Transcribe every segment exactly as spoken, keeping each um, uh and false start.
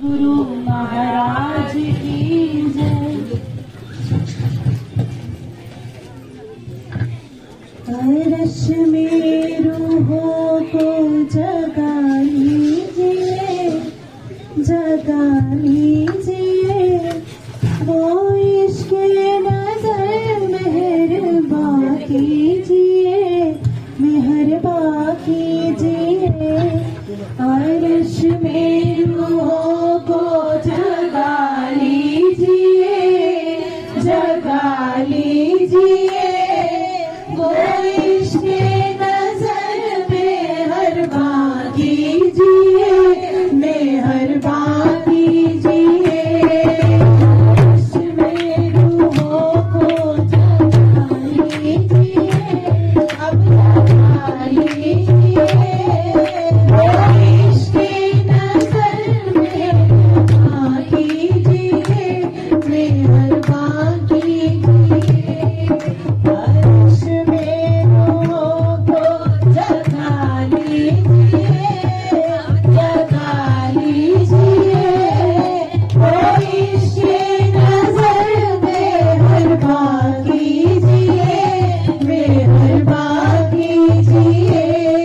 गुरु महाराज की जय। अरश में रूहों को जगा लीजिए, जगा लीजिए, वो इश्क़ नज़र मेहरबान कीजिए, मेहरबान कीजिए। अरश में रूहों को जगा लीजिए, जगा लीजिए, वो इश्क़ नज़र मेहरबान कीजिए, मेहरबान कीजिए। अरश में रूहों को जगा लीजिए, अब जगा लीजिए, वो इश्क़ नज़र मेहरबान कीजिए, मेहरबान कीजिए। अरश में रूहों को जगा लीजिए, जगा लीजिए, वो इश्क़ नज़र मेहरबान कीजिए, मेहरबान कीजिए।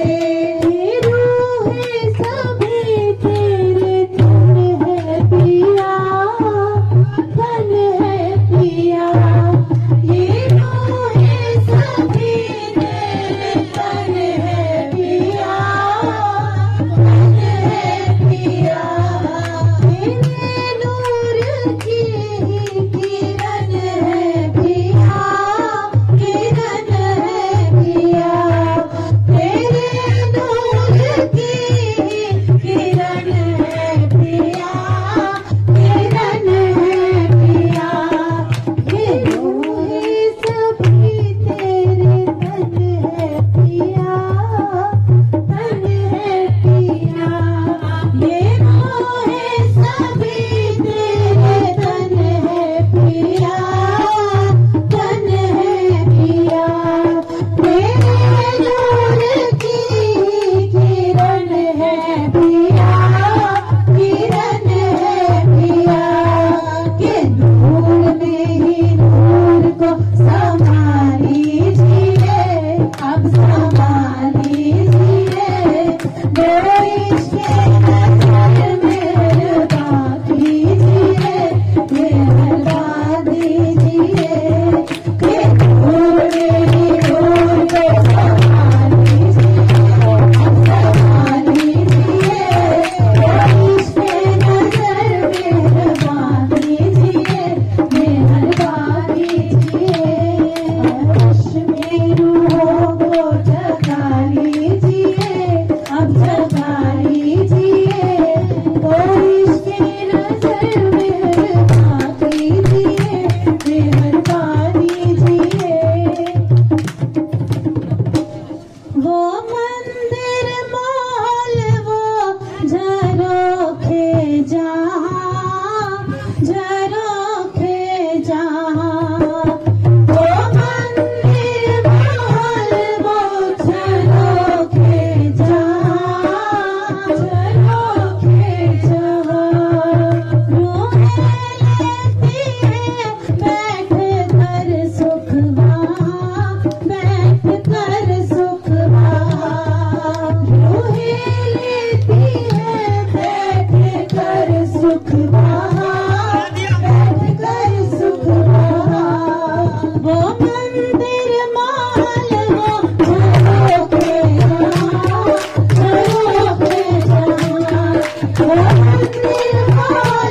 रूहें सभी तेरे धन है पिया, धन है पिया। ये रूहें सभी तेरे धन है पिया, धन है पिया। तेरे नूर की ही किरण है पिया, किरण है पिया। तेरे नूर की ही किरण है पिया, किरण है पिया। ये रूहें सभी तेरे धन है पिया, धन है पिया। ये रूहें सभी तेरे धन है पिया, धन है पिया। तेरे नूर की ही किरण है पिया, किरण है पिया। के नूर में ही नूर को समा लीजिए, अब समा लीजिए, वो इश्क़ नज़र मेहरबान कीजिए, मेहरबान दीजिए। के नूर में ही नूर को समा लीजिए, अब समा लीजिए, वो इश्क़ नज़र मेहरबान दीजिए, मेहरबान दीजिए। अरश में रूहों को जगा लीजिए, अब जगा लीजिए, वो इश्क़ नज़र मेहरबान कीजिए, मेहरबान दीजिए। वो मंदिर मॉल वो झरोखे जहाँ, झरोखे जहाँ। वो मंदिर मॉल वो झरोखे जहाँ, झरोखे जहाँ। रूहें लेती है बैठ कर सुख वहाँ, बैठ कर सुख वहाँ। रूहें लेती है बैठ कर सुख वहाँ, बैठ कर सुख वहाँ। वो मंदिर माल वो झरोखे जहाँ, झरोखे जहाँ। वो मंदिर माल